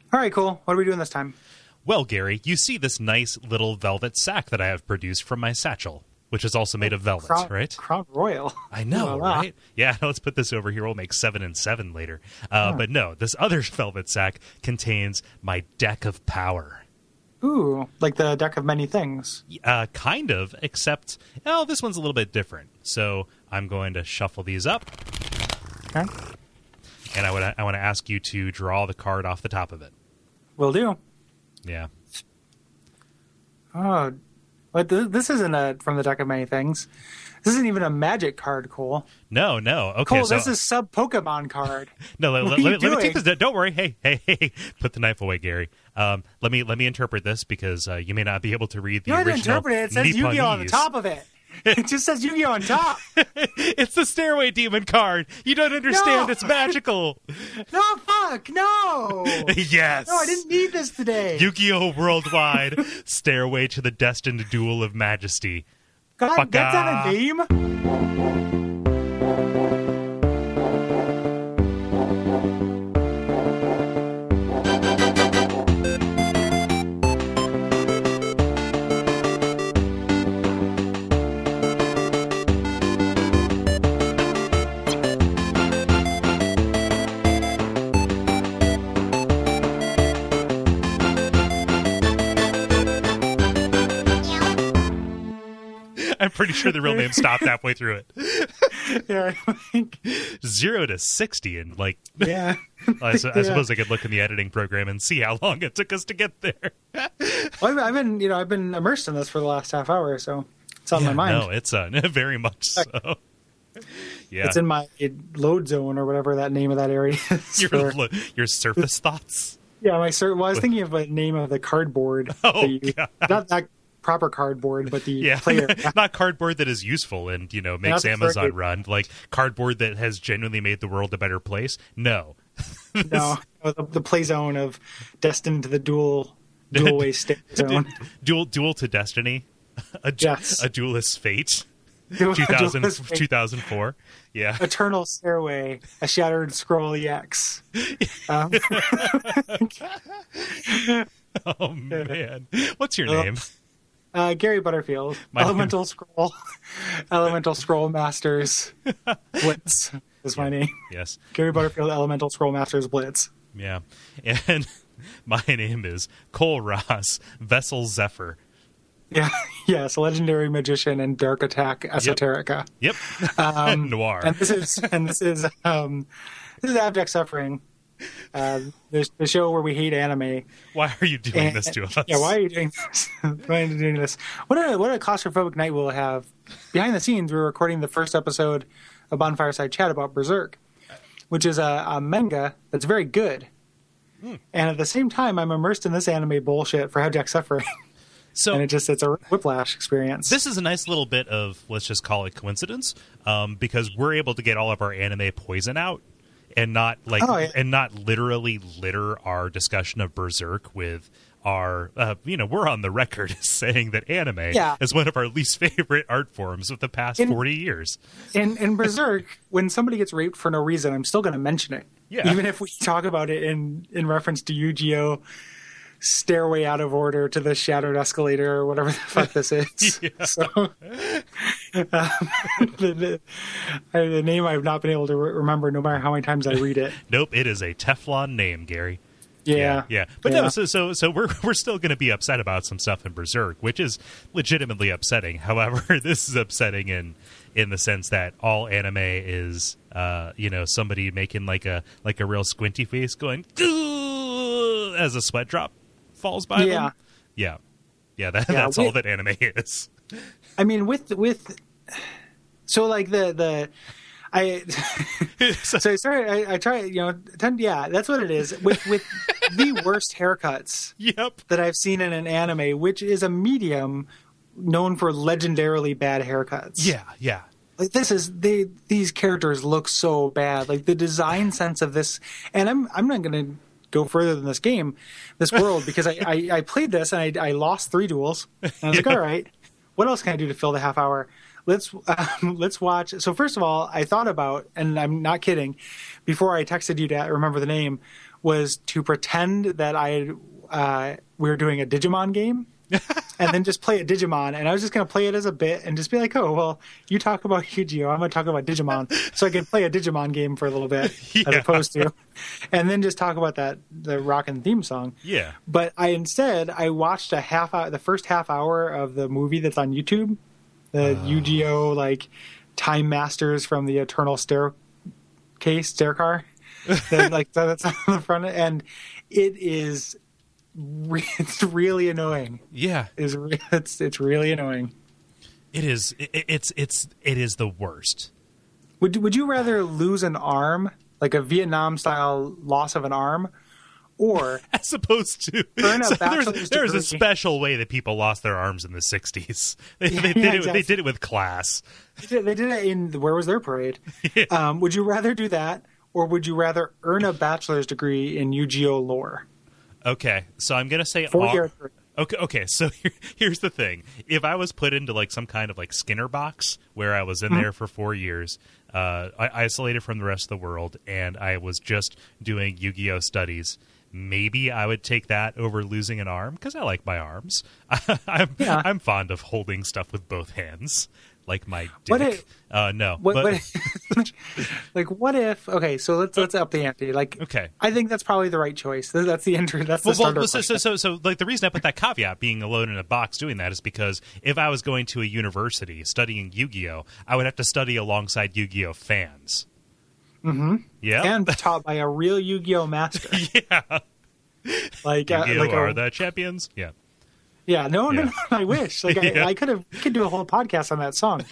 All right, cool. What are we doing this time? Well, Gary, you see this nice little velvet sack that I have produced from my satchel, which is also made of velvet, right? Crown Royal. I know, right? Yeah, let's put this over here. We'll make 7 and 7 later. But no, this other velvet sack contains my deck of power. Ooh, like the deck of many things. Kind of, except, this one's a little bit different. So I'm going to shuffle these up. Okay. And I want to ask you to draw the card off the top of it. Will do. Yeah. Oh, but this isn't from the deck of many things. This isn't even a magic card, Cole. No. Okay, Cole, this is sub Pokemon card. No, let me take this. Don't worry. Hey, put the knife away, Gary. Let me interpret this because you may not be able to read the original. You interpret it. It says Nipponese. Yu-Gi-Oh on the top of it. It just says Yu-Gi-Oh on top. It's the Stairway Demon card. You don't understand. No. It's magical. No, fuck, no. Yes. No, I didn't need this today. Yu-Gi-Oh! Worldwide. Stairway to the Destined Duel of Majesty. God, Fuck that's not a name. I'm pretty sure the real name stopped halfway through it. Yeah. 0 to 60 and Yeah. I suppose I could look in the editing program and see how long it took us to get there. Well, I've been immersed in this for the last half hour, so it's on my mind. No, it's very much so. Yeah, it's in my load zone or whatever that name of that area is. Your surface thoughts. Yeah, well, I was thinking of the name of the cardboard. Oh, not that proper cardboard, but the player. Not cardboard that is useful and makes Amazon run, like cardboard that has genuinely made the world a better place. No, no, the play zone of destined to the dual way state zone. Duel to destiny. A duelist fate. 2004. Yeah. Eternal Stairway, a Shattered Scroll EX. Oh man, what's your name? Gary Butterfield. Elemental Scroll Masters Blitz is my name. Yes. Gary Butterfield, Elemental Scroll Masters Blitz. Yeah. And my name is Cole Ross, Vessel Zephyr. Yeah, yes, legendary magician and dark attack esoterica. Yep. Noir. And this is Abject Suffering, the show where we hate anime. Why are you doing this to us? Yeah, why are you doing this? Why are you doing this? What a claustrophobic night we'll have. Behind the scenes, we're recording the first episode of Bonfireside Chat about Berserk, which is a manga that's very good. And at the same time, I'm immersed in this anime bullshit for Abject Suffering. And it's a whiplash experience. This is a nice little bit of, let's just call it coincidence, because we're able to get all of our anime poison out and not literally litter our discussion of Berserk with our, we're on the record saying that anime is one of our least favorite art forms of the past 40 years. In Berserk, when somebody gets raped for no reason, I'm still going to mention it. Yeah. Even if we talk about it in reference to Yu-Gi-Oh! Stairway out of order to the shattered escalator or whatever the fuck this is. So the name I've not been able to remember no matter how many times I read it. Nope, it is a Teflon name, Gary. Yeah. But no, so we're still going to be upset about some stuff in Berserk, which is legitimately upsetting. However, this is upsetting in the sense that all anime is somebody making like a real squinty face going as a sweat drop falls by them. That's all that anime is. I mean, so like I try, that's what it is with the worst haircuts that I've seen in an anime, which is a medium known for legendarily bad haircuts. Yeah. Like these characters look so bad. Like the design sense of this, and I'm not going to go further than this world, because I played this and I lost 3 duels. And I was like, all right, what else can I do to fill the half hour? Let's watch. So first of all, I thought about, and I'm not kidding, before I texted you to remember the name, was to pretend that we were doing a Digimon game. And then just play a Digimon, and I was just going to play it as a bit and just be like, oh, well, you talk about Yu-Gi-Oh! I'm going to talk about Digimon, so I can play a Digimon game for a little bit, as opposed to, and then just talk about the Rockin' theme song. Yeah. But I watched the first half hour of the movie that's on YouTube, the Yu-Gi-Oh! Like Time Masters from the Eternal Stair Car, that's on the front, and it is. It's really annoying. Yeah, it's really annoying. It is. It is the worst. Would you rather lose an arm, like a Vietnam style loss of an arm, or as opposed to earn a bachelor's there's degree? a special way that people lost their arms in the 60s. They did it with class. They did it in where was their parade? Yeah. Would you rather do that, or would you rather earn a bachelor's degree in Yu-Gi-Oh lore? Okay, so I'm gonna say Okay, so here's the thing: if I was put into like some kind of like Skinner box where I was in there for 4 years, isolated from the rest of the world, and I was just doing Yu-Gi-Oh studies, maybe I would take that over losing an arm because I like my arms. I'm fond of holding stuff with both hands. Like my dick. No. What if? Okay, so let's up the ante. Like, okay, I think that's probably the right choice. That's the entry. That's the starter. So, like the reason I put that caveat, being alone in a box doing that, is because if I was going to a university studying Yu-Gi-Oh, I would have to study alongside Yu-Gi-Oh fans. Mm-hmm. Yeah, and taught by a real Yu-Gi-Oh master. Yeah, like Yu-Gi-Oh are the champions. Yeah. Yeah, no, I wish. Like, I could do a whole podcast on that song.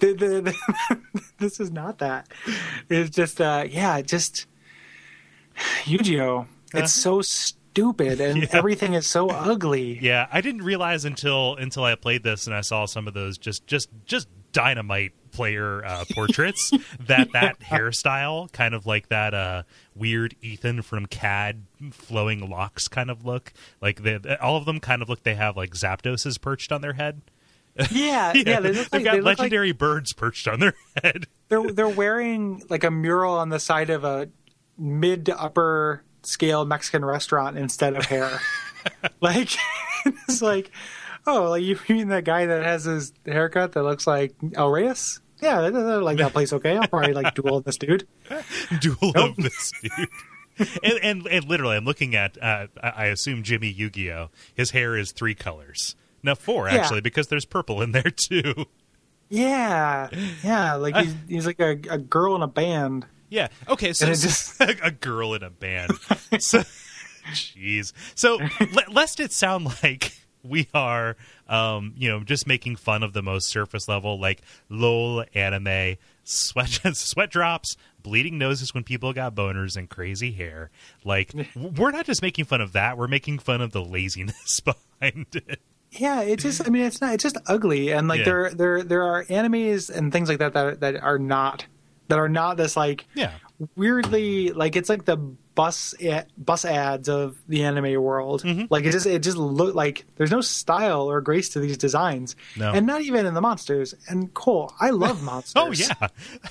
This is not that. It's just, just Yu-Gi-Oh! It's so stupid, and everything is so ugly. Yeah, I didn't realize until I played this and I saw some of those just dynamite player portraits that hairstyle, kind of like that weird Ethan from CAD flowing locks kind of look. Like all of them kind of look. They have like Zapdoses perched on their head. Yeah. They've got legendary birds perched on their head. They're wearing like a mural on the side of a mid to upper scale Mexican restaurant instead of hair. Like it's like, oh, like you mean that guy that has his haircut that looks like El Reyes? Yeah, I like that place. Okay, I'll probably like duel this dude. Of this dude. And literally, I'm looking at. I assume Jimmy Yu-Gi-Oh. His hair is 3 colors. No, 4 actually, because there's purple in there too. Yeah. Like he's like a girl in a band. Yeah. Okay. So just a girl in a band. So, jeez. So lest it sound like we are, just making fun of the most surface level, like lol anime, sweat drops, bleeding noses when people got boners, and crazy hair. Like, we're not just making fun of that; we're making fun of the laziness behind it. Yeah, it's just. I mean, it's not. It's just ugly, and like there are animes and things like that are not this like weirdly like it's like the bus ads of the anime world. Mm-hmm. Like it just look like there's no style or grace to these designs, and not even in the monsters. And Cole, I love monsters. Oh yeah,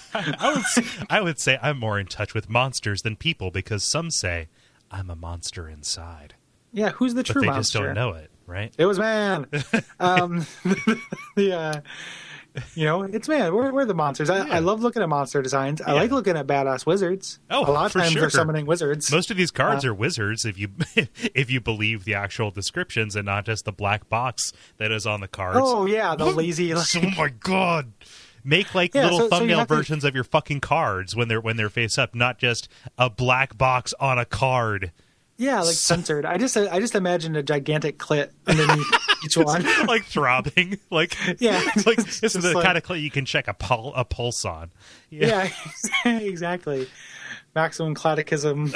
I would say I'm more in touch with monsters than people because some say I'm a monster inside. Yeah, who's the true monster? But they just don't know it, right? It was man. It's man. We're the monsters. I love looking at monster designs. I like looking at badass wizards. Oh, a lot of times sure. they're summoning wizards. Most of these cards are wizards if you believe the actual descriptions and not just the black box that is on the cards. Oh yeah, the lazy. Oh my god. Make little thumbnail versions of your fucking cards when they're face up, not just a black box on a card. Yeah, like censored. I just imagine a gigantic clit underneath each one, like throbbing. Like like this is the kind of clit you can check a pulse on. Yeah, exactly. Maximum cataclysm.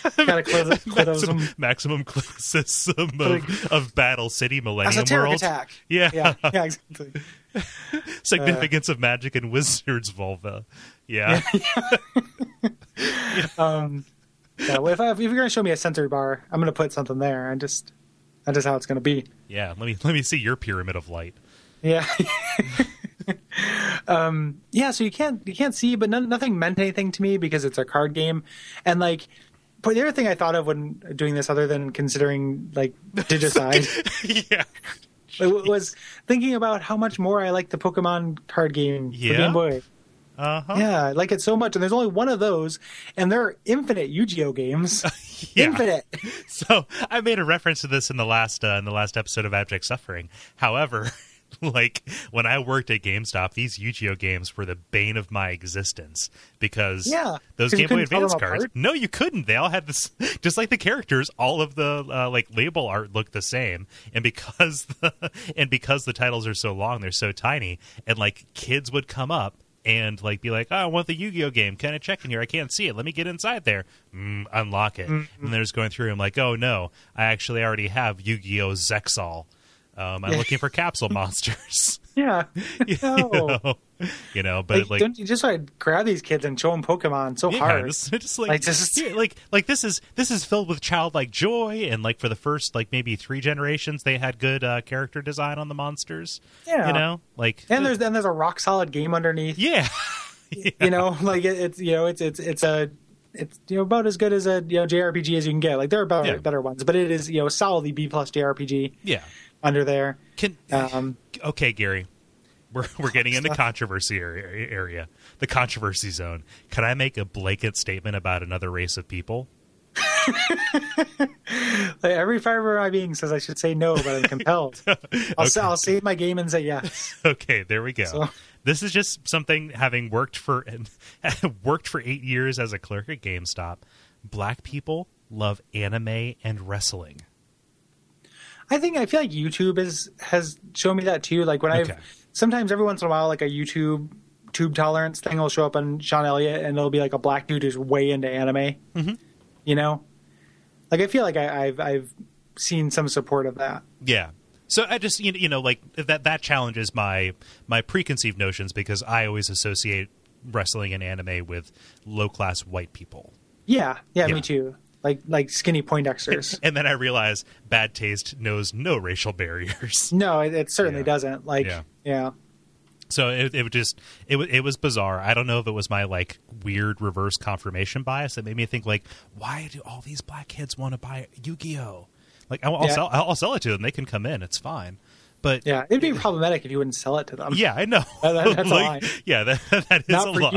Maximum criticism of Battle City Millennium Esoteric World. Attack. Yeah, exactly. Significance of Magic and Wizards vulva. Yeah. Yeah, well, if you're going to show me a censored bar, I'm going to put something there. That's just how it's going to be. Yeah, let me see your pyramid of light. Yeah. So you can't see, but nothing meant anything to me because it's a card game, and like the other thing I thought of when doing this, other than considering like Digicide, Yeah. was thinking about how much more I like the Pokemon card game for Yeah? Game Boy. Uh-huh. Yeah, I like it so much, and there's only one of those, and there are infinite Yu-Gi-Oh games. Yeah. Infinite. So I made a reference to this in the last episode of Abject Suffering. However, like when I worked at GameStop, these Yu-Gi-Oh games were the bane of my existence because those 'cause you Game Boy couldn't tell Advance them cards. apart? No, you couldn't. They all had this, just like the characters. All of the like label art looked the same, and because the titles are so long, they're so tiny, and like kids would come up and like be like, oh, I want the Yu-Gi-Oh game. Can I check in here? I can't see it. Let me get inside there. Unlock it. And they're just going through. I'm like, oh no, I actually already have Yu-Gi-Oh Zexal. I'm looking for capsule monsters. Yeah. No. you know, but like don't you just grab these kids and show them Pokemon so hard? just like, Like, just- yeah, like this is filled with childlike joy, and like for the first like maybe 3 generations, they had good character design on the monsters. Yeah. You know, like And there's a rock solid game underneath. yeah. You know, like it's about as good as a JRPG as you can get. Like there are better ones, but it is solidly B+ JRPG. Yeah. Under there. Okay, Gary, we're getting into controversy area, the controversy zone. Can I make a blanket statement about another race of people? Like every fiber of my being says I should say no, but I'm compelled. I'll save my game and say yes. Okay, there we go. So- This is just something, having worked for 8 years as a clerk at GameStop. Black people love anime and wrestling. I feel like YouTube has shown me that too. Like when sometimes every once in a while, like a YouTube tube tolerance thing will show up on Sean Elliott, and it'll be like a black dude who's way into anime. Mm-hmm. You know, like I feel like I've seen some support of that. Yeah. So I just like that challenges my preconceived notions, because I always associate wrestling and anime with low class white people. Yeah, me too. Like skinny Poindexters. And then I realize bad taste knows no racial barriers. No, it certainly doesn't. Like, yeah. So it was bizarre. I don't know if it was my like weird reverse confirmation bias that made me think like, why do all these black kids want to buy Yu-Gi-Oh? Like I'll sell it to them. They can come in. It's fine. But yeah, it'd be problematic if you wouldn't sell it to them. Yeah, I know. That's a like, lie. Yeah, that is Not a for lie.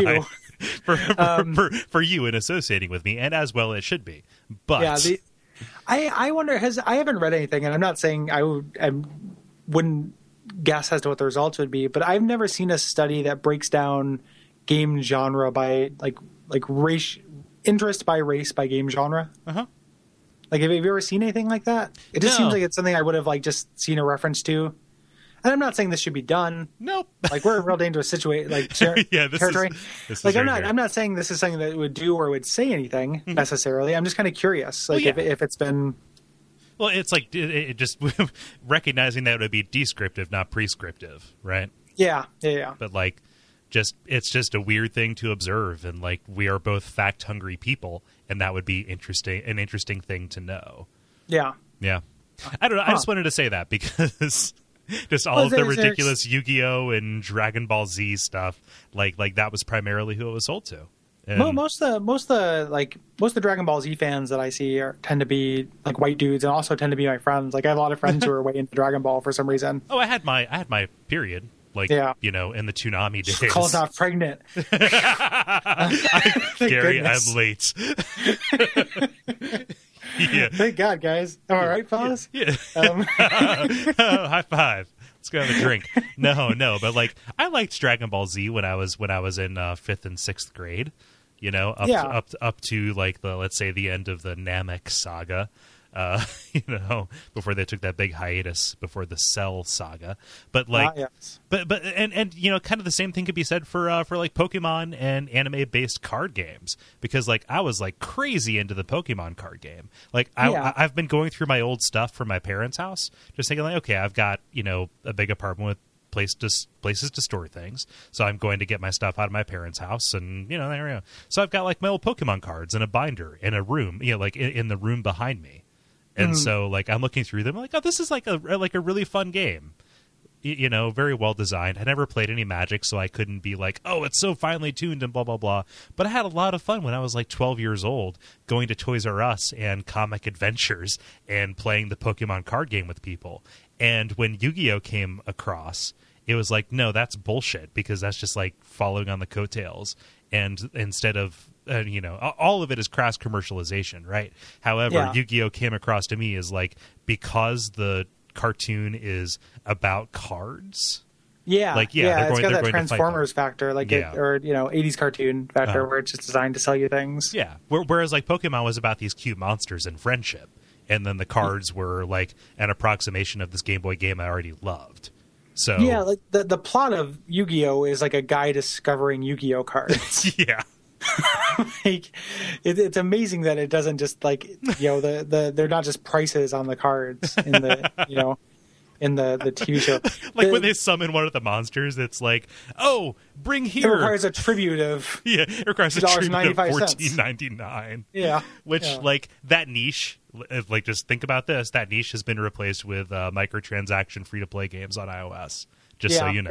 You. For you in associating with me, and as well it should be. But yeah, I wonder, I haven't read anything, and I'm not saying I wouldn't guess as to what the results would be, but I've never seen a study that breaks down game genre by like race, interest by race by game genre. Uh-huh. Like, have you ever seen anything like that? It just seems like it's something I would have like just seen a reference to. And I'm not saying this should be done. Nope. Like, we're in a real dangerous situation, like territory. I'm not saying this is something that it would do or would say anything necessarily. I'm just kind of curious, like if it's been. Well, it's like it just recognizing that it would be descriptive, not prescriptive, right? Yeah. But like, it's just a weird thing to observe, and like we are both fact hungry people, and that would be an interesting thing to know. Yeah. I don't know. I just wanted to say that because. Just all of the ridiculous Yu-Gi-Oh! And Dragon Ball Z stuff, like that was primarily who it was sold to. And most of the Dragon Ball Z fans that I see tend to be like white dudes, and also tend to be my friends. Like I have a lot of friends who are way into Dragon Ball for some reason. Oh, I had my period, like in the Toonami days. Called off pregnant. Gary, I'm late. Yeah. Thank God, guys. Am I right, fellas? Yeah. High five. Let's go have a drink. No, but like I liked Dragon Ball Z when I was in 5th and 6th grade. Up to like let's say the end of the Namek saga. Before they took that big hiatus before the Cell saga, but like, yes. but and kind of the same thing could be said for like Pokemon and anime based card games, because like I was like crazy into the Pokemon card game. Like I've been going through my old stuff from my parents' house, just thinking like, okay, I've got a big apartment with places to store things, so I'm going to get my stuff out of my parents' house, and there we go. So I've got like my old Pokemon cards in a binder in a room, like in the room behind me. And so, like, I'm looking through them, I'm like, oh, this is like a really fun game, very well designed. I never played any Magic, so I couldn't be like, oh, it's so finely tuned and blah, blah, blah. But I had a lot of fun when I was like 12 years old going to Toys R Us and Comic Adventures and playing the Pokemon card game with people. And when Yu-Gi-Oh came across, it was like, no, that's bullshit, because that's just like following on the coattails. And instead of, all of it is crass commercialization, right? However, Yu-Gi-Oh came across to me as like, because the cartoon is about cards. Yeah, it's got that Transformers factor, or 80s cartoon factor where it's just designed to sell you things. Yeah, whereas like Pokemon was about these cute monsters and friendship, and then the cards were like an approximation of this Game Boy game I already loved. So yeah, like the plot of Yu-Gi-Oh is like a guy discovering Yu-Gi-Oh cards. Yeah. Like it's amazing that it doesn't just like they're not just prices on the cards in the in the TV show. Like when they summon one of the monsters, it's like, oh, bring here. It requires a tribute of it requires a tribute of $14.99. Yeah, which like that niche. Like, just think about this. That niche has been replaced with microtransaction free-to-play games on iOS. Just so you know.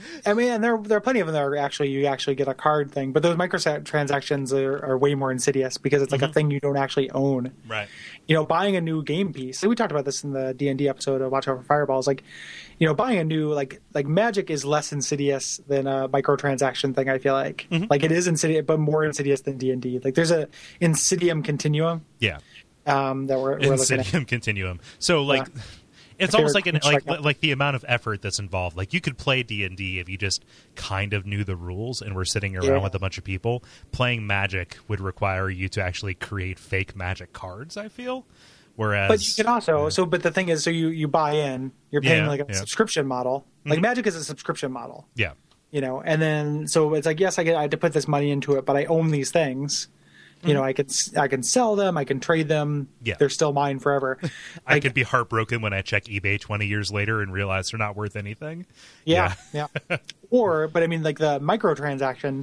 And there are plenty of them that are you actually get a card thing, but those microtransactions are way more insidious because it's like a thing you don't actually own. Right. Buying a new game piece. We talked about this in the D&D episode of Watch Over Fireballs. Like, buying a new like Magic is less insidious than a microtransaction thing. I feel like like it is insidious, but more insidious than D&D. Like there's a Insidium continuum. Yeah. That we're looking at. Insidium continuum. So like. Yeah. It's almost like the amount of effort that's involved. Like you could play D&D if you just kind of knew the rules and were sitting around with a bunch of people. Playing Magic would require you to actually create fake Magic cards, I feel. Whereas, but you can also but the thing is, so you buy in, you're paying like a subscription model. Like Magic is a subscription model. Yeah. And then so it's like, yes, I had to put this money into it, but I own these things. I can sell them. I can trade them. Yeah. They're still mine forever. I could be heartbroken when I check eBay 20 years later and realize they're not worth anything. Yeah. But I mean, like that microtransaction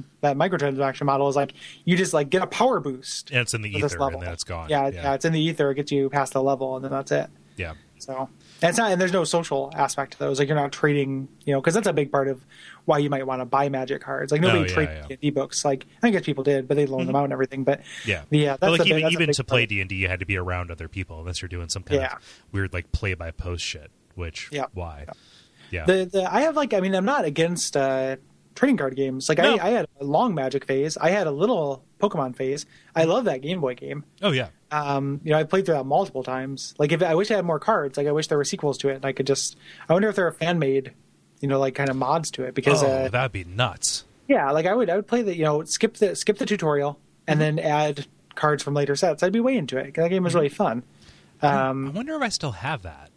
model is like you just like get a power boost. And it's in the ether, and then it's gone. Yeah, it's in the ether. It gets you past the level, and then that's it. Yeah. So and there's no social aspect to those. Like you're not trading, because that's a big part of why you might want to buy Magic cards. Like nobody traded D&D books. Like I guess people did, but they loaned them out and everything. But that's like even to play D&D, you had to be around other people unless you're doing some kind of weird like play by post shit. Which why? Yeah. I have I'm not against trading card games. Like I had a long Magic phase. I had a little Pokemon phase. I love that Game Boy game. Oh yeah. I played through that multiple times. Like I wish I had more cards. Like I wish there were sequels to it. And I wonder if there are fan made, like kind of mods to it because that'd be nuts. Yeah, like I would play the skip the tutorial and then add cards from later sets. I'd be way into it. That game was really fun. I wonder if I still have that.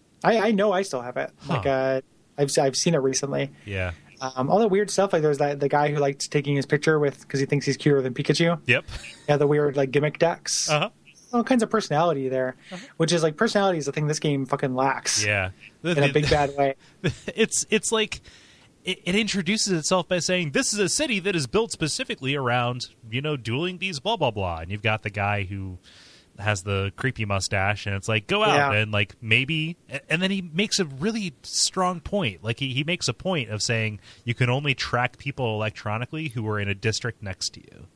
I know I still have it. Huh. Like I've seen it recently. Yeah. All that weird stuff. Like there's the guy who liked taking his picture because he thinks he's cuter than Pikachu. Yep. Yeah, the weird like gimmick decks. All kinds of personality there, which is like personality is the thing this game fucking lacks. Yeah. In a big bad way. It's like it introduces itself by saying this is a city that is built specifically around dueling these blah blah blah, and you've got the guy who has the creepy mustache, and it's like go out and like maybe, and then he makes a really strong point. Like he makes a point of saying you can only track people electronically who are in a district next to you,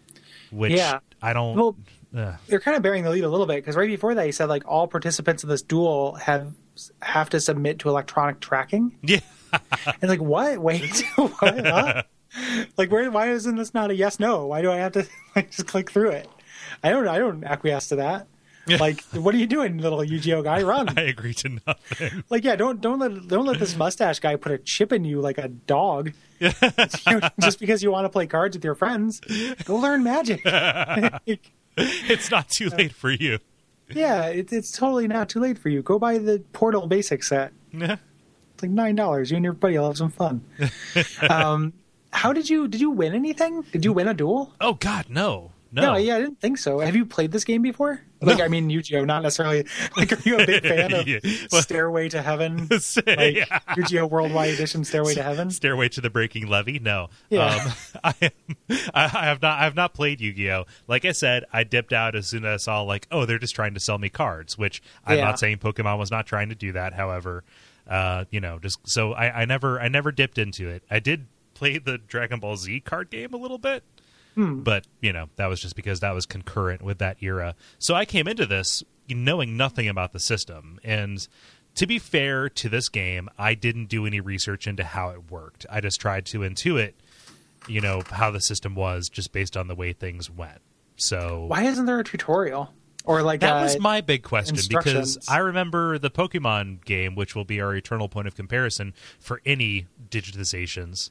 which I don't. Well, they're kind of bearing the lead a little bit because right before that he said like all participants in this duel have to submit to electronic tracking. Yeah. And like what? Wait, what? Huh? Like why isn't this not a yes no? Why do I have to just click through it? I don't acquiesce to that. Like, what are you doing, little Yu-Gi-Oh guy? Run! I agree to nothing. Like, yeah, don't let this mustache guy put a chip in you like a dog. Just because you want to play cards with your friends, go learn Magic. It's not too late for you. Yeah, it's totally not too late for you. Go buy the Portal Basic set. Yeah. It's like $9. You and your buddy will have some fun. How did you win anything? Did you win a duel? Oh God, no. No, yeah, I didn't think so. Have you played this game before? Like, no. I mean, Yu-Gi-Oh, not necessarily. Like, are you a big fan of Stairway to Heaven? Like, Yu-Gi-Oh Worldwide Edition Stairway to Heaven? Stairway to the Breaking Levy? No. Yeah. I have not played Yu-Gi-Oh. Like I said, I dipped out as soon as I saw, like, oh, they're just trying to sell me cards, which I'm not saying Pokemon was not trying to do that. However, Just so I never dipped into it. I did play the Dragon Ball Z card game a little bit, but that was just because that was concurrent with that era. So I came into this knowing nothing about the system, and to be fair to this game, I didn't do any research into how it worked. I just tried to intuit, how the system was just based on the way things went. So why isn't there a tutorial? Or like that was my big question, because instructions. I remember the Pokemon game, which will be our eternal point of comparison for any digitizations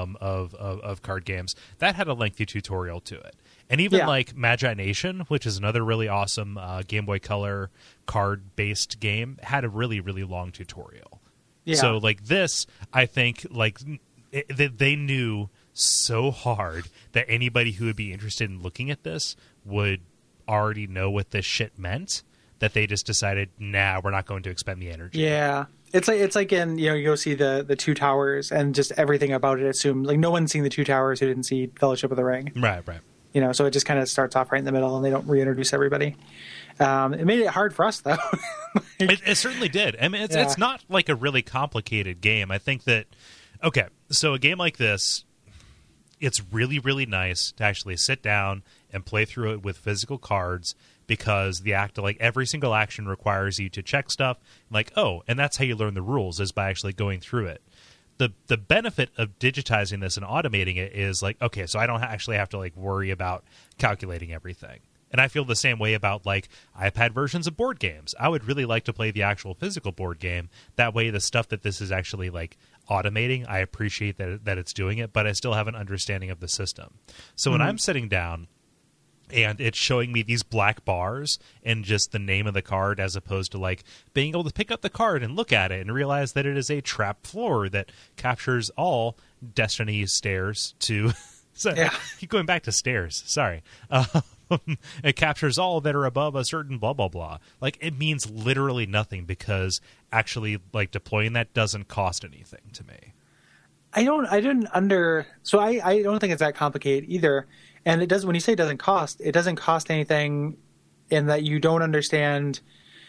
of card games, that had a lengthy tutorial to it. And even like Magi Nation, which is another really awesome Game Boy Color card-based game, had a really, really long tutorial. Yeah. So like this, I think they knew so hard that anybody who would be interested in looking at this would already know what this shit meant, that they just decided, nah, we're not going to expend the energy. Yeah. It's like in, you go see the Two Towers and just everything about it assumed, like no one's seen the Two Towers who didn't see Fellowship of the Ring. Right. So it just kind of starts off right in the middle and they don't reintroduce everybody. It made it hard for us though. It certainly did. I mean, it's not like a really complicated game. I think that, okay, so a game like this, it's really, really nice to actually sit down and play through it with physical cards, because every single action requires you to check stuff. And that's how you learn the rules, is by actually going through it. The benefit of digitizing this and automating it is okay, so I don't actually have to worry about calculating everything. And I feel the same way about iPad versions of board games. I would really like to play the actual physical board game. That way, the stuff that this is actually automating, I appreciate that it's doing it, but I still have an understanding of the system. So when I'm sitting down and it's showing me these black bars and just the name of the card, as opposed to being able to pick up the card and look at it and realize that it is a trap floor that captures all Destiny stairs to keep going back to stairs. Sorry. It captures all that are above a certain blah, blah, blah. It means literally nothing, because actually deploying that doesn't cost anything to me. I don't think it's that complicated either. And it does, when you say it doesn't cost anything, in that you don't understand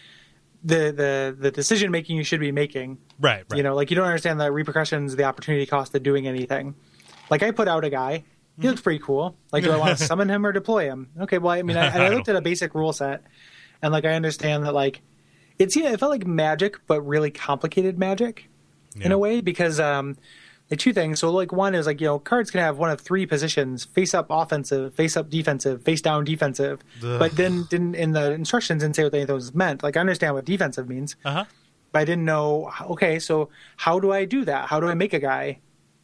the decision making you should be making. Right. You don't understand the repercussions, the opportunity cost of doing anything. I put out a guy. He looks pretty cool. Do I want to summon him or deploy him? Okay, well, I mean, I looked at a basic rule set, and I understand that it felt like Magic, but really complicated Magic in a way, because two things. So one is cards can have one of three positions: face up offensive, face up defensive, face down defensive. Ugh. But then didn't, in the instructions, didn't say what any of those meant. I understand what defensive means, but I didn't know. Okay, so how do I do that? How do I make a guy?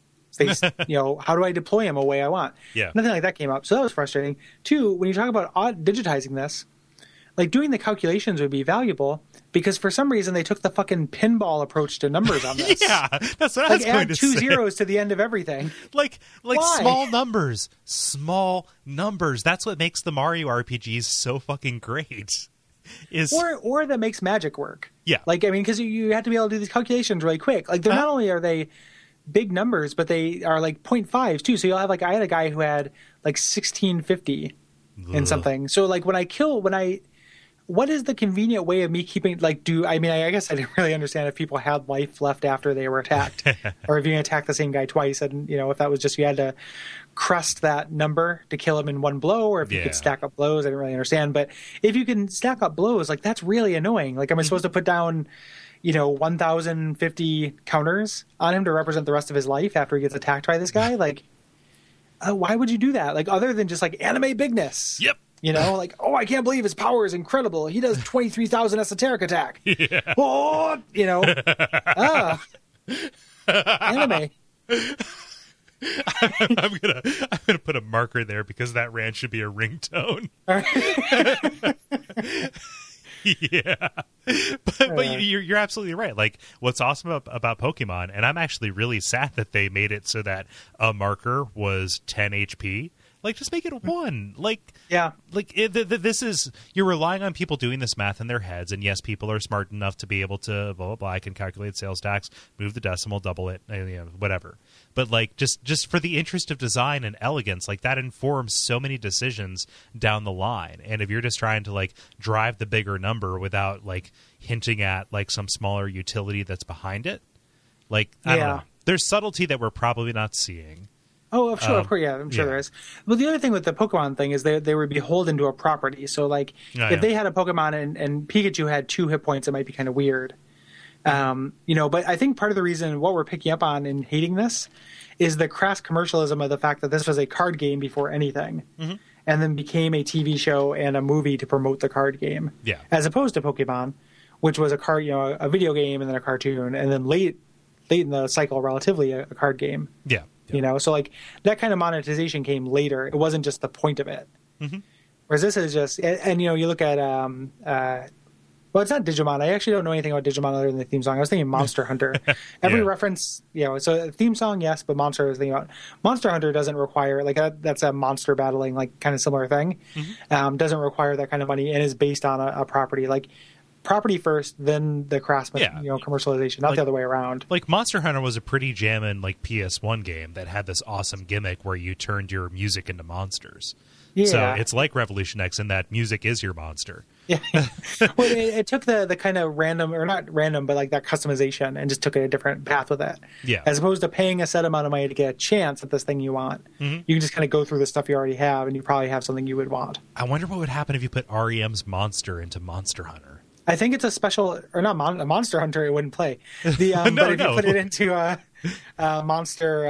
How do I deploy him a way I want? Yeah. Nothing like that came up. So that was frustrating. Two, when you talk about digitizing this, doing the calculations would be valuable, because for some reason they took the fucking pinball approach to numbers on this. Yeah, that's what I was going to say. Add 2 zeros to the end of everything. Why? Small numbers. That's what makes the Mario RPGs so fucking great. Or that makes Magic work. Yeah. Because you have to be able to do these calculations really quick. They're not only are they big numbers, but they are 0.5s too. So you'll have I had a guy who had 1650 in something. So what is the convenient way of me keeping I guess I didn't really understand if people had life left after they were attacked, or if you can attack the same guy twice, and if that was just you had to crest that number to kill him in one blow, or if you could stack up blows. I didn't really understand, but if you can stack up blows, that's really annoying. Am I supposed to put down 1,050 counters on him to represent the rest of his life after he gets attacked by this guy? Why would you do that? Other than just anime bigness. Yep. I can't believe his power is incredible. He does 23,000 esoteric attack. Yeah. Oh, anime. I'm gonna put a marker there, because that rant should be a ringtone. Yeah, but you're absolutely right. What's awesome about Pokemon, and I'm actually really sad that they made it so that a marker was 10 HP, Like, just make it one. Like, Yeah. like this is, you're relying on people doing this math in their heads, and yes, people are smart enough to be able to blah blah blah. I can calculate sales tax, move the decimal, double it, whatever. But like, just for the interest of design and elegance, like that informs so many decisions down the line. And if you're just trying to like drive the bigger number without like hinting at like some smaller utility that's behind it, like I don't know, there's subtlety that we're probably not seeing. Oh, sure, of course, yeah, I'm sure there is. Well, the other thing with the Pokemon thing is they were beholden to a property. So, like, if they had a Pokemon and Pikachu had 2 hit points, it might be kind of weird. But I think part of the reason what we're picking up on in hating this is the crass commercialism of the fact that this was a card game before anything, and then became a TV show and a movie to promote the card game. Yeah. As opposed to Pokemon, which was a video game and then a cartoon, and then late in the cycle, relatively a card game. Yeah. So like that kind of monetization came later. It wasn't just the point of it. Whereas this is just, and you look at, well, it's not Digimon. I actually don't know anything about Digimon other than the theme song. I was thinking Monster Hunter. Every reference, so the theme song, yes, but Monster I was thinking about. Monster Hunter doesn't require, like that's a monster battling, like kind of similar thing. Doesn't require that kind of money and is based on a property. Like, property first, then the craftsman, commercialization, not the other way around. Like Monster Hunter was a pretty jammin' like PS1 game that had this awesome gimmick where you turned your music into monsters. Yeah. So it's like Revolution X in that music is your monster. Yeah. Well, it took the kind of random, or not random, but like that customization and just took it a different path with it. Yeah. As opposed to paying a set amount of money to get a chance at this thing you want. You can just kind of go through the stuff you already have and you probably have something you would want. I wonder what would happen if you put REM's Monster into Monster Hunter. I think it's a special, or not a Monster Hunter. It wouldn't play. But if you put it into Monster,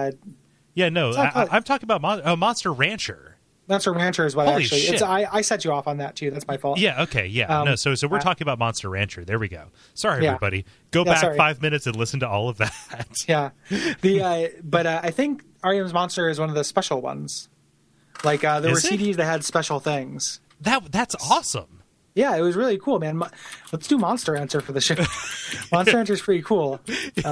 I'm talking about Monster Rancher. Monster Rancher is what Holy actually. shit. I set you off on that too. That's my fault. Yeah. Okay. Yeah. So we're talking about Monster Rancher. There we go. Sorry, everybody. Go back 5 minutes and listen to all of that. Yeah. But I think REM's Monster is one of the special ones. Like there were CDs that had special things. That's awesome. Yeah, it was really cool, man. Let's do Monster Rancher for the show. Monster Rancher is pretty cool.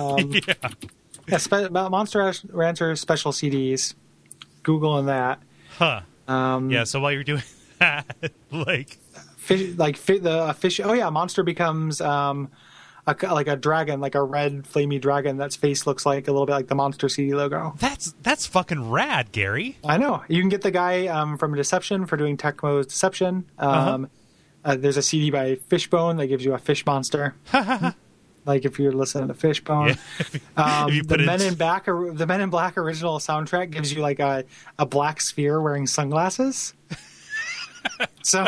Monster Rancher special CDs. Googling that. Huh. So while you're doing that, like the fish. Oh yeah, Monster becomes like a dragon, like a red flamey dragon. That's face looks like a little bit like the Monster CD logo. That's fucking rad, Gary. I know. You can get the guy from Deception for doing Tecmo's Deception. There's a CD by Fishbone that gives you a fish monster. Like if you're listening to Fishbone. The Men in Black original soundtrack gives you like a black sphere wearing sunglasses. So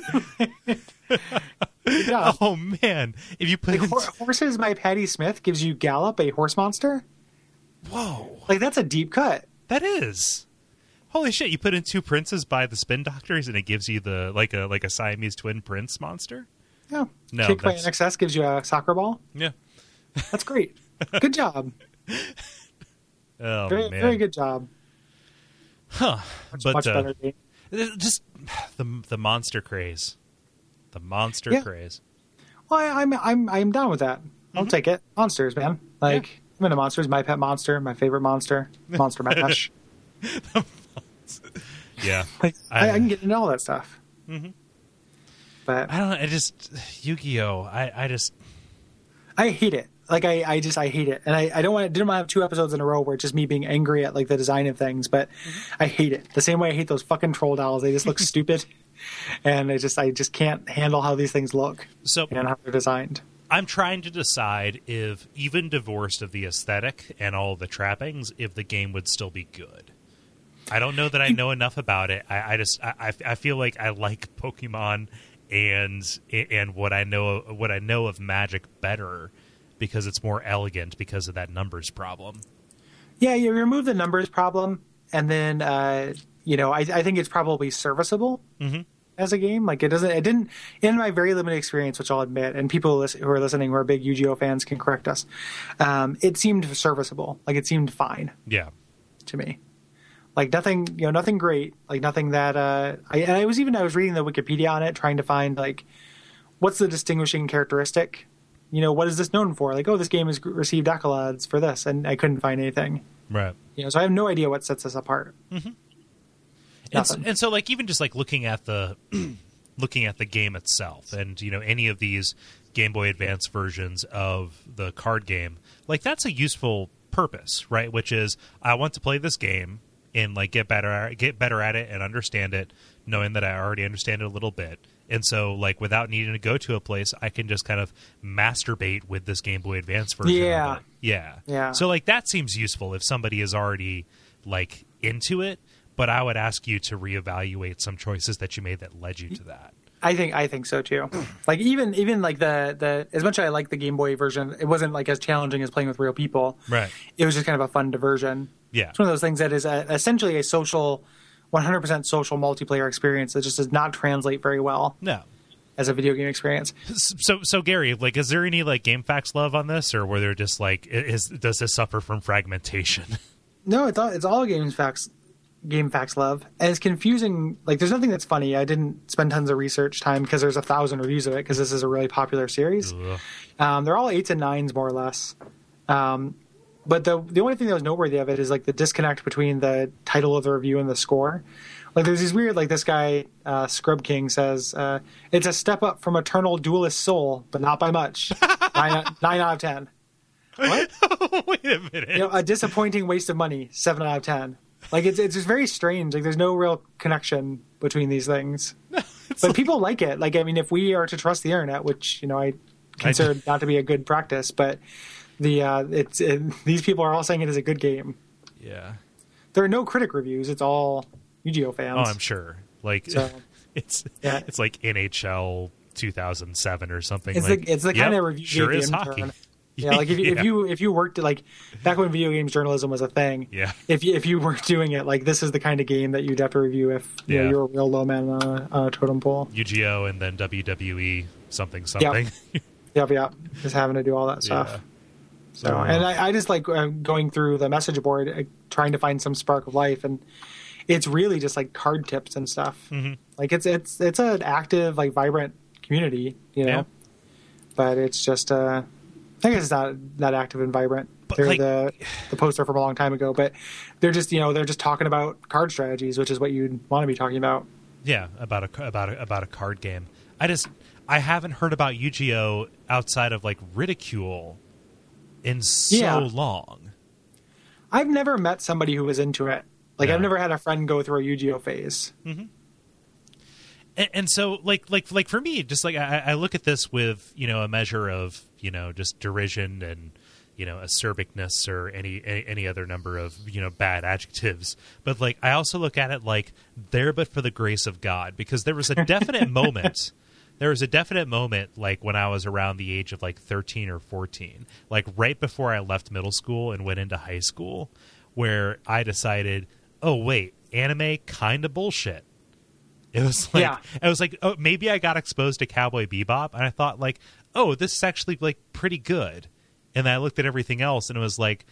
yeah. Oh man. If you put Horses by Patti Smith gives you Gallop, a horse monster. Whoa. Like that's a deep cut. That is. Holy shit! You put in 2 princes by the Spin Doctors, and it gives you the like a Siamese twin prince monster. Yeah. No, Kick by NXS gives you a soccer ball. Yeah. That's great. Good job. Oh man, very good job. Huh? Much better game. Just the monster craze. The monster craze. Well, I'm down with that. I'll take it. Monsters, man. Like I'm into monsters. My pet monster, my favorite monster, Monster Mash. Yeah, like, I can get into all that stuff. But I don't know. I just Yu-Gi-Oh. I hate it. Like I hate it, and I didn't want to have 2 episodes in a row where it's just me being angry at like the design of things. But I hate it the same way I hate those fucking troll dolls. They just look stupid, and I just can't handle how these things look. And how they're designed. I'm trying to decide if, even divorced of the aesthetic and all the trappings, if the game would still be good. I don't know that I know enough about it. I feel like I like Pokemon and what I know of Magic better because it's more elegant because of that numbers problem. Yeah, you remove the numbers problem, and then I think it's probably serviceable as a game. Like it didn't in my very limited experience, which I'll admit, and people who are listening who are big Yu-Gi-Oh fans can correct us. It seemed serviceable. Like it seemed fine. Yeah, to me. Like nothing great. Like nothing that I was reading the Wikipedia on it, trying to find like what's the distinguishing characteristic. What is this known for? Like, oh, this game has received accolades for this, and I couldn't find anything. Right. So I have no idea what sets this apart. nothing. And so like even just like looking at the looking at the game itself, and any of these Game Boy Advance versions of the card game, like that's a useful purpose, right? Which is, I want to play this game and like get better at it and understand it, knowing that I already understand it a little bit. And so, like, without needing to go to a place, I can just kind of masturbate with this Game Boy Advance version of it. Yeah. So, like, that seems useful if somebody is already, like, into it. But I would ask you to reevaluate some choices that you made that led you to that. I think so, too. Like, even like, the as much as I like the Game Boy version, it wasn't, like, as challenging as playing with real people. Right. It was just kind of a fun diversion. Yeah. It's one of those things that is essentially a social... 100% social multiplayer experience that just does not translate very well. No. As a video game experience. So Gary, like, is there any like GameFAQs love on this, or were there just like, does this suffer from fragmentation? No, it's all GameFAQs love, and it's confusing. Like, there's nothing that's funny. I didn't spend tons of research time because there's 1,000 reviews of it because this is a really popular series. They're all 8s and 9s more or less. But the only thing that was noteworthy of it is like the disconnect between the title of the review and the score. Like, there's these weird, like, this guy Scrub King says it's a step up from Eternal Duelist Soul, but not by much. 9 out of 10. What? Wait a minute. A disappointing waste of money. 7 out of 10. Like, it's just very strange. Like, there's no real connection between these things. But people like it. Like, I mean, if we are to trust the internet, which I consider not to be a good practice, but. These people are all saying it is a good game. Yeah. There are no critic reviews. It's all Yu-Gi-Oh fans. Oh, I'm sure. Like, so, it's like NHL 2007 or something. It's the kind of review sure game is hockey. Yeah, like if you worked like back when video games journalism was a thing. Yeah. If you were doing it, like, this is the kind of game that you'd have to review if you were a real low man on a totem pole. Yu-Gi-Oh and then WWE something. Yep. Just having to do all that stuff. Yeah. So, and I just like going through the message board, trying to find some spark of life, and it's really just like card tips and stuff. Mm-hmm. Like, it's an active, like, vibrant community, Yeah. But it's just I guess it's not that active and vibrant. But they're like, the poster from a long time ago, but they're just they're just talking about card strategies, which is what you'd want to be talking about. Yeah, about a card game. I haven't heard about Yu-Gi-Oh outside of like ridicule in so long. I've never met somebody who was into it. Like, Yeah. I've never had a friend go through a Yu-Gi-Oh phase. Mm-hmm. And so like for me, just like I look at this with a measure of just derision and acerbicness or any other number of bad adjectives. But like I also look at it like there but for the grace of God, because there was a definite moment. There was a definite moment, like, when I was around the age of, like, 13 or 14, like, right before I left middle school and went into high school, where I decided, oh, wait, anime kind of bullshit. It was like, oh, maybe I got exposed to Cowboy Bebop, and I thought, like, oh, this is actually, like, pretty good. And then I looked at everything else, and it was like,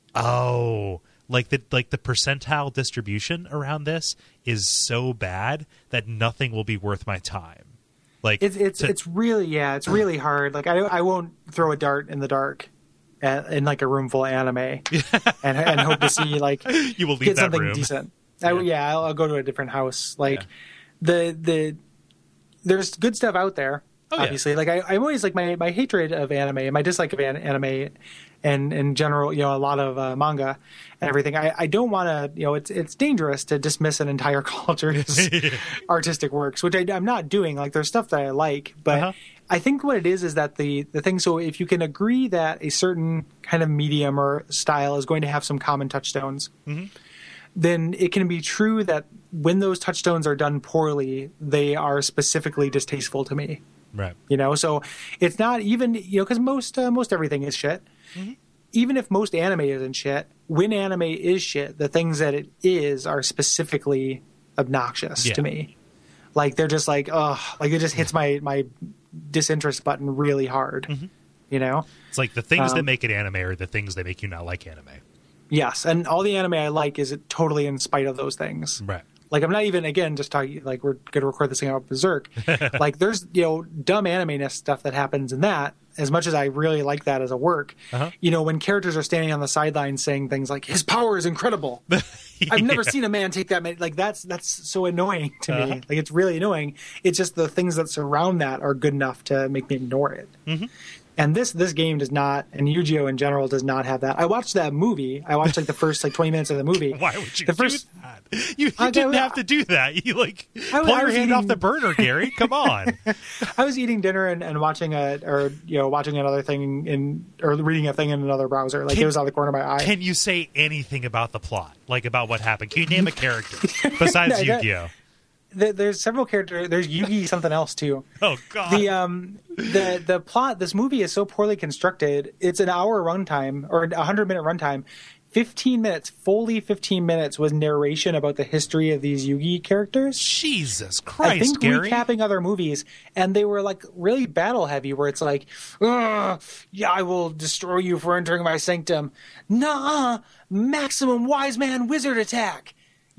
oh, like the percentile distribution around this is so bad that nothing will be worth my time. Like, it's really hard. Like, I won't throw a dart in the dark in like a room full of anime and hope to see like you will leave get that something room. Decent. I'll go to a different house. Like there's good stuff out there. Obviously, like I'm always like my hatred of anime and my dislike of anime and in general, a lot of manga and everything. I don't want to, it's dangerous to dismiss an entire culture's artistic works, which I'm not doing. Like, there's stuff that I like, but I think what it is that the thing. So if you can agree that a certain kind of medium or style is going to have some common touchstones. Mm-hmm. Then it can be true that when those touchstones are done poorly, they are specifically distasteful to me. Right. So it's not even, because most everything is shit. Mm-hmm. Even if most anime isn't shit, when anime is shit, the things that it is are specifically obnoxious to me. Like, they're just like, like it just hits my disinterest button really hard. Mm-hmm. It's like the things that make it anime are the things that make you not like anime. Yes, and all the anime I like is totally in spite of those things. Right. Like, I'm not even, again, just talking, like, we're going to record this thing about Berserk. Like, there's, dumb anime-ness stuff that happens in that, as much as I really like that as a work, when characters are standing on the sidelines saying things like, his power is incredible. I've never seen a man take that many. Like, that's so annoying to me. Like, it's really annoying. It's just the things that surround that are good enough to make me ignore it. And this game does not, and Yu-Gi-Oh! In general does not have that. I watched that movie. I watched the first 20 minutes of the movie. Why would you do that? You didn't have to do that. You pull your hand off the burner, Gary. Come on. I was eating dinner and watching watching another thing or reading a thing in another browser. Like, it was out of the corner of my eye. Can you say anything about the plot? Like, about what happened? Can you name a character besides Yu-Gi-Oh? There's several characters. There's Yugi something else too. Oh God. The plot. This movie is so poorly constructed. It's an hour runtime or 100-minute runtime. 15 minutes was narration about the history of these Yugi characters. Jesus Christ, I think Gary. recapping other movies, and they were like really battle heavy, where it's like, yeah, I will destroy you for entering my sanctum. Nah, maximum wise man wizard attack.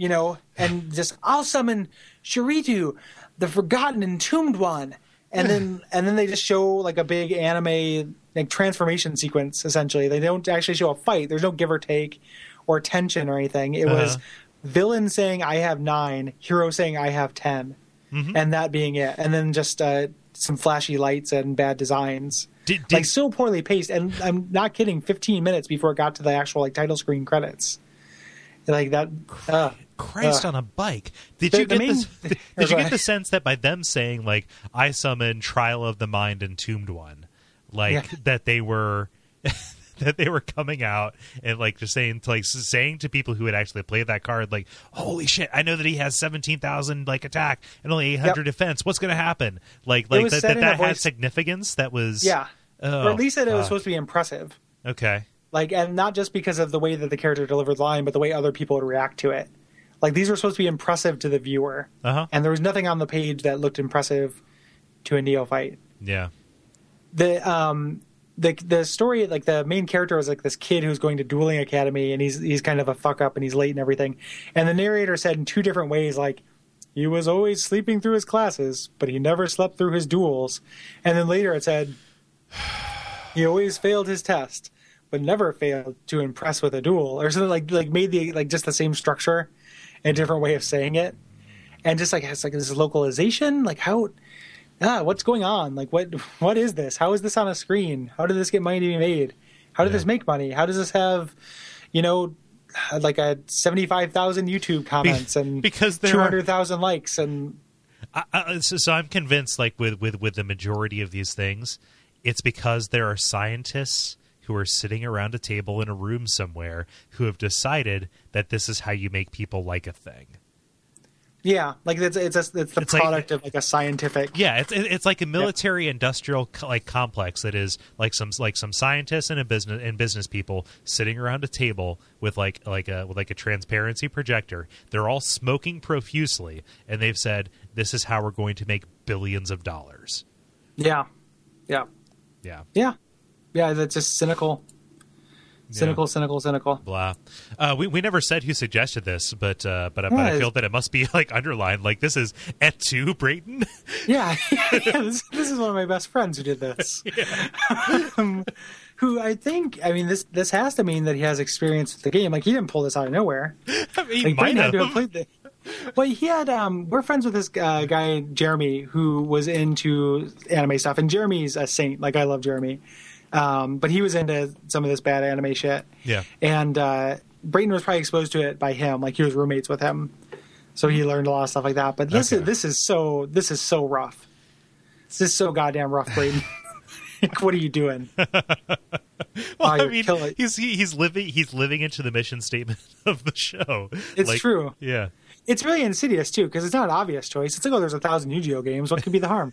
And just, I'll summon Shiritu, the forgotten entombed one. And then they just show like a big anime like transformation sequence, essentially. They don't actually show a fight. There's no give or take or tension or anything. It was villain saying I have 9, hero saying I have 10, and that being it. And then just some flashy lights and bad designs. So poorly paced. And I'm not kidding, 15 minutes before it got to the actual title screen credits. Like that. Christ on a bike. Did you get the sense that by them saying like I summon Trial of the Mind Entombed One, that they were that they were coming out and like just saying to people who had actually played that card, like, holy shit, I know that he has 17,000 attack and only 800 defense. What's going to happen? That had significance. That was or at least that it was supposed to be impressive. Okay. And not just because of the way that the character delivered the line, but the way other people would react to it. Like, these were supposed to be impressive to the viewer. And there was nothing on the page that looked impressive to a neophyte. Yeah. The story, like, the main character was like this kid who's going to dueling academy, and he's kind of a fuck up and he's late and everything. And the narrator said in 2 different ways, like, he was always sleeping through his classes, but he never slept through his duels. And then later it said, he always failed his test, but never failed to impress with a duel, or something like made the just the same structure, a different way of saying it, and just it's this localization, what's going on? Like, what is this? How is this on a screen? How did this get money to be made? How did this make money? How does this have, like a 75,000 YouTube comments and because 200,000 likes and. So I'm convinced, like with the majority of these things, it's because there are scientists who are sitting around a table in a room somewhere who have decided that this is how you make people like a thing. Yeah, like it's the product of a scientific. Yeah, it's like a military industrial complex that is like some scientists and business people sitting around a table with like a transparency projector. They're all smoking profusely, and they've said, "This is how we're going to make billions of dollars." Yeah. That's just cynical. Cynical. Blah. We never said who suggested this, but I feel that it must be underlined. Like, this is et tu, Brayton. Yeah. This is one of my best friends who did this. Who I think, this has to mean that he has experience with the game. Like, he didn't pull this out of nowhere. He might have. Played the. Well, he had. We're friends with this guy Jeremy, who was into anime stuff, and Jeremy's a saint. Like, I love Jeremy. But he was into some of this bad anime shit. Yeah. And Brayton was probably exposed to it by him. Like, he was roommates with him, so he learned a lot of stuff like that. But this is so rough. This is so goddamn rough, Brayton. What are you doing? Well, he's living into the mission statement of the show. It's true. Yeah. It's really insidious, too, because it's not an obvious choice. It's like, there's 1,000 Yu-Gi-Oh games. What could be the harm?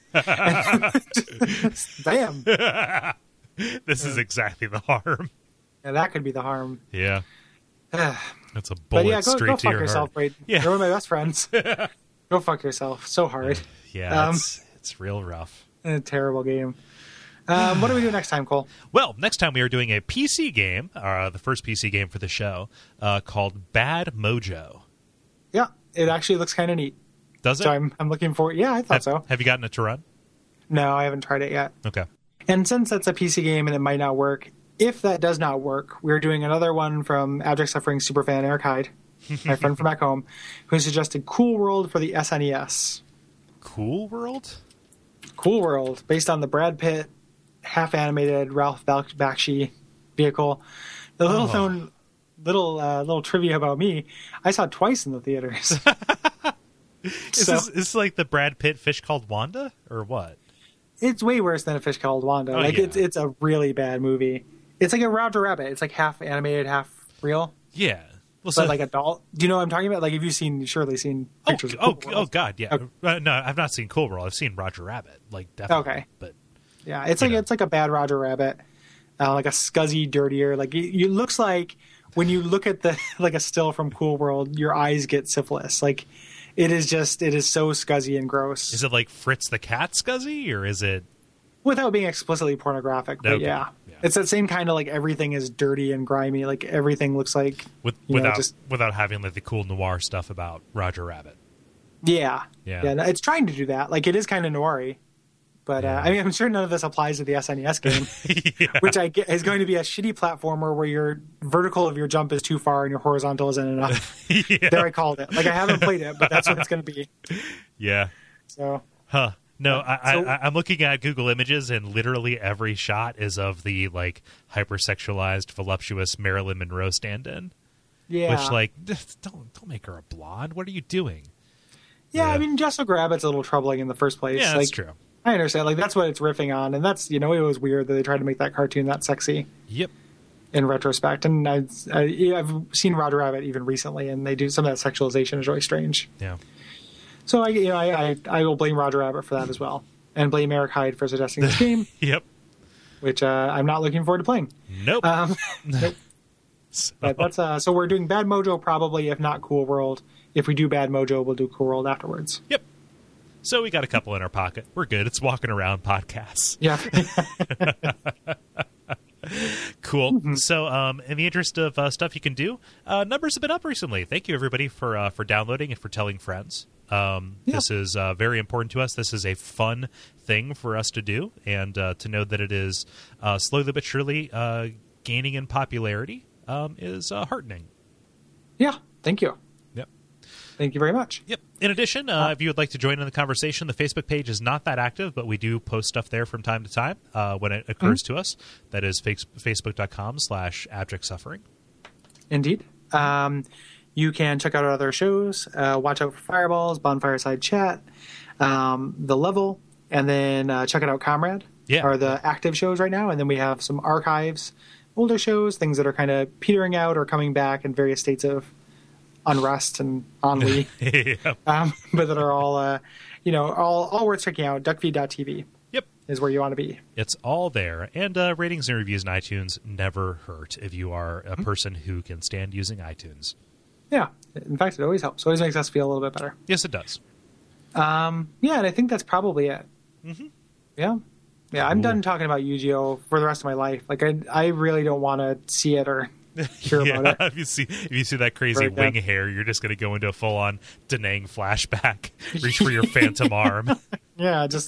Damn. This is exactly the harm. Yeah, that could be the harm. Yeah. That's a bullet straight to your yourself, heart. Yeah. You're one of my best friends. Go fuck yourself. So hard. Yeah, it's real rough. A terrible game. What do we do next time, Cole? Well, next time we are doing a PC game, the first PC game for the show, called Bad Mojo. Yeah, it actually looks kind of neat. Does it? So I'm looking forward. Yeah, I thought so. Have you gotten it to run? No, I haven't tried it yet. Okay. And since that's a PC game and it might not work, if that does not work, we're doing another one from Abject Suffering superfan Eric Hyde, my friend from back home, who suggested Cool World for the SNES. Cool World? Cool World, based on the Brad Pitt half-animated Ralph Bakshi vehicle. The little-known little trivia about me, I saw it twice in the theaters. Is this like the Brad Pitt Fish Called Wanda, or what? It's way worse than A Fish Called Wanda. It's a really bad movie. It's like a Roger Rabbit. It's like half animated, half real. Yeah. Well, but like adult. Do you know what I'm talking about? Like, have you surely seen pictures of Cool World? Oh, God, yeah. Okay. No, I've not seen Cool World. I've seen Roger Rabbit, like, definitely. Okay. But yeah, it's like a bad Roger Rabbit, like a scuzzy, dirtier. Like it looks like when you look at the like a still from Cool World, your eyes get syphilis. Like it is so scuzzy and gross. Is it like Fritz the Cat scuzzy, or is it? Without being explicitly pornographic, but Okay. yeah. It's that same kind of like everything is dirty and grimy. Like everything looks like without having like the cool noir stuff about Roger Rabbit. Yeah. It's trying to do that. Like it is kind of noir-y, but I mean, I'm sure none of this applies to the SNES game, which I get is going to be a shitty platformer where your vertical of your jump is too far and your horizontal isn't enough. There, I called it. Like I haven't played it, but that's what it's going to be. Yeah. So. Huh. No, I'm looking at Google Images, and literally every shot is of the like hypersexualized, voluptuous Marilyn Monroe stand-in. Yeah, which like don't make her a blonde. What are you doing? Yeah, I mean, Jessica Rabbit's a little troubling in the first place. Yeah, that's like, true. I understand. Like that's what it's riffing on, and that's it was weird that they tried to make that cartoon that sexy. Yep. In retrospect, and I've seen Roger Rabbit even recently, and they do some of that sexualization is really strange. Yeah. So I will blame Roger Rabbit for that as well, and blame Eric Hyde for suggesting this game. Yep. Which I'm not looking forward to playing. Nope. Nope. But that's so we're doing Bad Mojo probably, if not Cool World. If we do Bad Mojo, we'll do Cool World afterwards. Yep. So we got a couple in our pocket. We're good. It's walking around podcasts. Yeah. Cool. Mm-hmm. So, in the interest of stuff you can do, numbers have been up recently. Thank you, everybody, for downloading and for telling friends. This is very important to us. This is a fun thing for us to do, and to know that it is slowly but surely gaining in popularity is heartening. Yeah. Thank you. Yep. Thank you very much. Yep. In addition, if you would like to join in the conversation, the Facebook page is not that active, but we do post stuff there from time to time when it occurs to us. That is facebook.com/abject suffering. Indeed. You can check out our other shows. Watch Out for Fireballs, Bonfireside Chat, The Level, and then check it out Comrade. Are the active shows right now. And then we have some archives, older shows, things that are kind of petering out or coming back in various states of unrest and ennui. Yep. But that are all, all worth checking out. Duckfeed.tv. Yep. Is where you want to be. It's all there. And ratings and reviews in iTunes never hurt if you are a person who can stand using iTunes. Yeah. In fact, it always helps. It always makes us feel a little bit better. Yes, it does. And I think that's probably it. Mm-hmm. Yeah. Yeah, I'm done talking about Yu-Gi-Oh! For the rest of my life. Like, I really don't want to see it or hear about it. If you see that crazy wing hair, you're just going to go into a full-on Danang flashback. Reach for your phantom arm. Yeah, just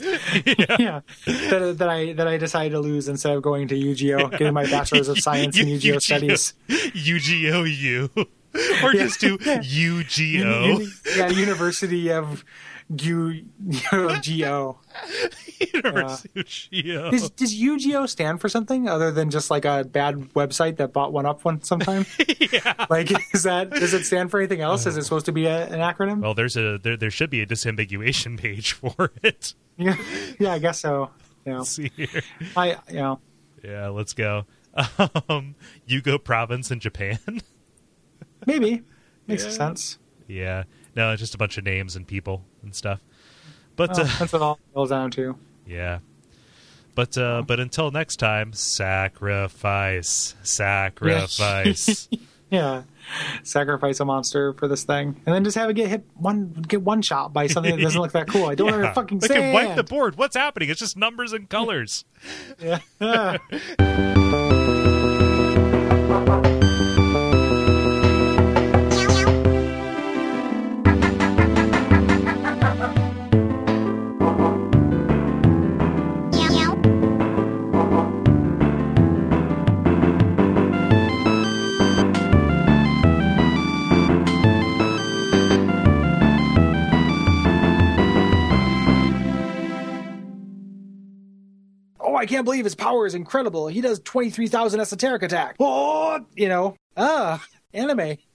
that I decided to lose instead of going to Yu-Gi-Oh! Getting my bachelor's of science in Yu-Gi-Oh! studies. Yu-Gi-Oh! Or just do Yu-Gi-Oh! University of Yu-Gi-Oh! University of Yu-Gi-Oh! Does Yu-Gi-Oh! Stand for something other than just like a bad website that bought one up sometime? Yeah. Like, does it stand for anything else? Is it supposed to be an acronym? Well, there should be a disambiguation page for it. Yeah, I guess so. Let's see here. Yeah, let's go. Yugo province in Japan. Maybe. Makes sense. Yeah. No, it's just a bunch of names and people and stuff. But that's what it all boils down to. Yeah. But until next time, sacrifice. Yeah. Sacrifice a monster for this thing. And then just have it get one shot by something that doesn't look that cool. I don't know what to fucking say. They can wipe the board. What's happening? It's just numbers and colors. Yeah. oh, I can't believe his power is incredible. He does 23,000 esoteric attack. Oh, anime.